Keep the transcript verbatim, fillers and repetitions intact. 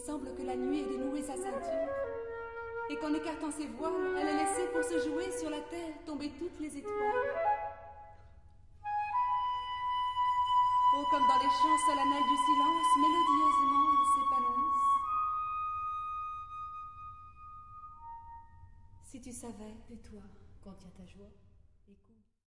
semble que la nuit ait dénoué sa ceinture, et qu'en écartant ses voiles, elle a laissé pour se jouer sur la terre tomber toutes les étoiles. Oh, comme dans les chants solennels du silence, mélodieusement ils s'épanouissent. Si tu savais, Tais-toi, contient ta joie.